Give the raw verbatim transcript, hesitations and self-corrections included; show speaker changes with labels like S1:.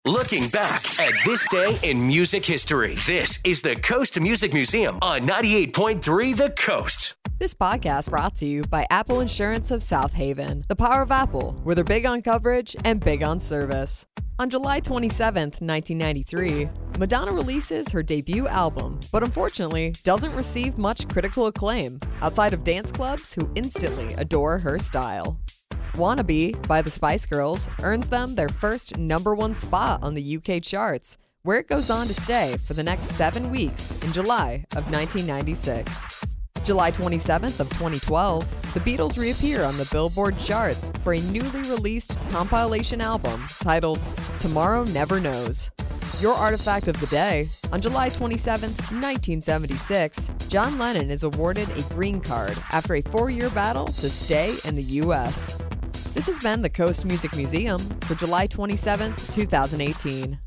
S1: Looking back at this day in music history, this is the Coast Music Museum on ninety-eight point three The Coast.
S2: This podcast brought to you by Apple Insurance of South Haven. The power of Apple, where they're big on coverage and big on service. On July twenty-seventh, nineteen ninety-three, Madonna releases her debut album, but unfortunately doesn't receive much critical acclaim outside of dance clubs who instantly adore her style. Wannabe by the Spice Girls earns them their first number one spot on the U K charts, where it goes on to stay for the next seven weeks in July of nineteen ninety-six. July twenty-seventh of twenty twelve, the Beatles reappear on the Billboard charts for a newly released compilation album titled Tomorrow Never Knows. Your artifact of the day, on July twenty-seventh, nineteen seventy-six, John Lennon is awarded a green card after a four-year battle to stay in the U S. This has been the Coast Music Museum for July twenty-seventh, twenty eighteen.